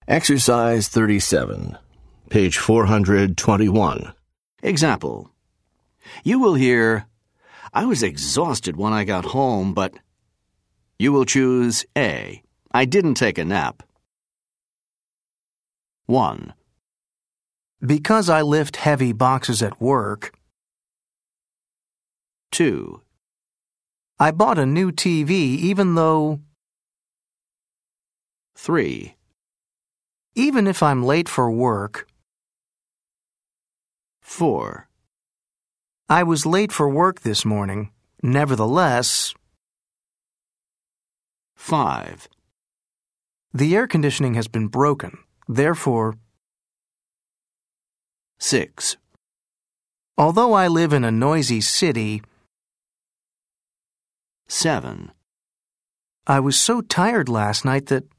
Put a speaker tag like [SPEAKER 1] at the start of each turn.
[SPEAKER 1] Exercise 37, page 421.
[SPEAKER 2] Example. You will hear, I was exhausted when I got home, but... You will choose A. I didn't take a nap. 1.
[SPEAKER 3] Because I lift heavy boxes at work.
[SPEAKER 2] 2.
[SPEAKER 3] I bought a new TV even though...
[SPEAKER 2] 3.
[SPEAKER 3] Even if I'm late for work.
[SPEAKER 2] 4.
[SPEAKER 3] I was late for work this morning. Nevertheless...
[SPEAKER 2] 5.
[SPEAKER 3] The air conditioning has been broken. Therefore...
[SPEAKER 2] 6.
[SPEAKER 3] Although I live in a noisy city...
[SPEAKER 2] 7.
[SPEAKER 3] I was so tired last night that...